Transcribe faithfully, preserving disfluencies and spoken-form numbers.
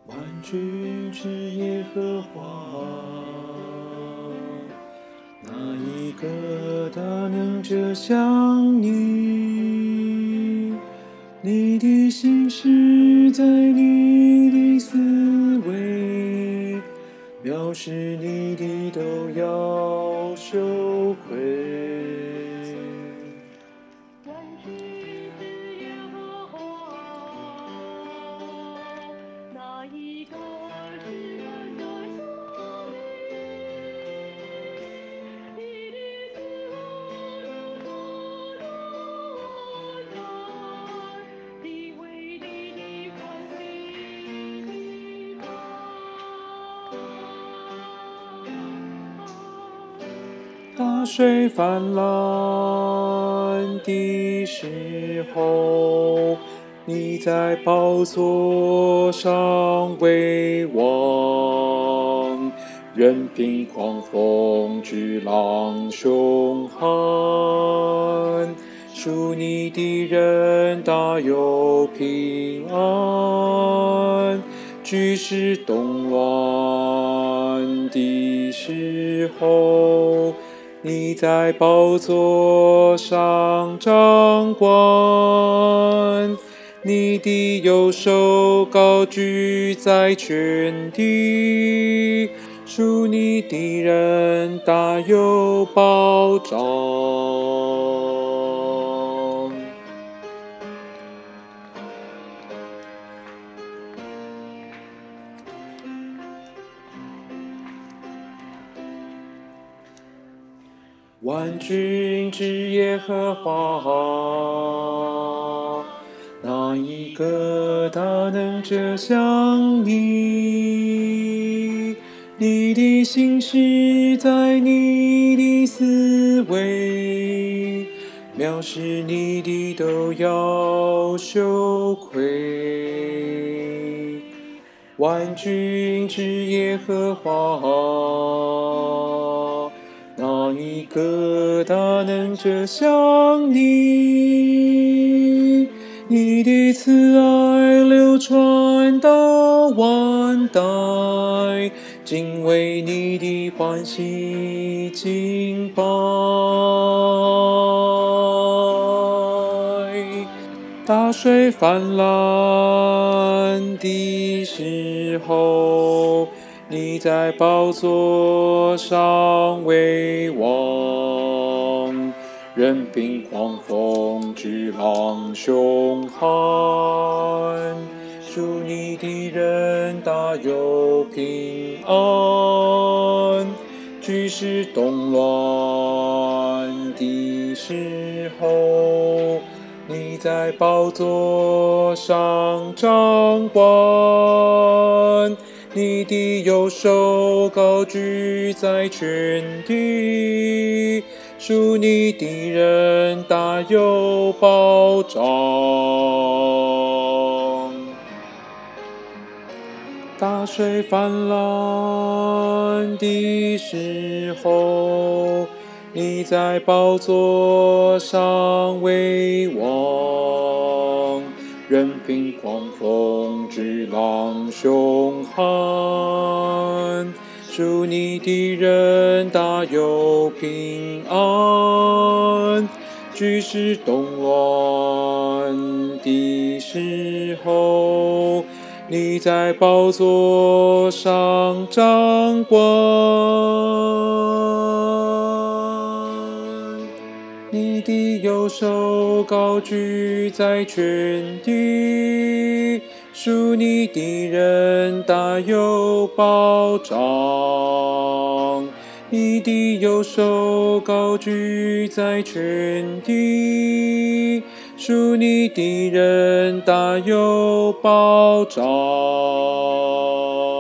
万军之耶和华，哪一个大能者像你？你的心事在你的思维，藐视你的都要羞愧。 万军之耶和华，哪一个是人的像你？你的慈爱如大如海，你为你的欢喜心怀。 大水泛滥的时候，你在宝座上为王，任凭狂风巨浪凶悍，属你的人大有平安。局势动乱的时候，你在宝座上掌管，你的右手高举在全地，属你的人大有保障。万军之耶和华，哪一个大能者像你？你的心事在你的思维，藐视你的都要羞愧。万军之耶和华，哪一个大能者像你？你的慈爱流传到万代，敬畏你的欢喜敬拜。大水泛滥的时候，你在宝座上为王，任凭狂风巨浪凶悍，属你的人大有平安。局势动乱的时候，你在宝座上掌管，你的右手高举在全地，属你的人大有保障。大水泛滥的时候，你在宝座上为王，任凭狂风巨浪凶悍，属你的人大有平安。局势动乱的时候，你在宝座上掌管，你的右手高举在全地，属你的人大有保障。你的右手高举在全地，属你的人大有保障。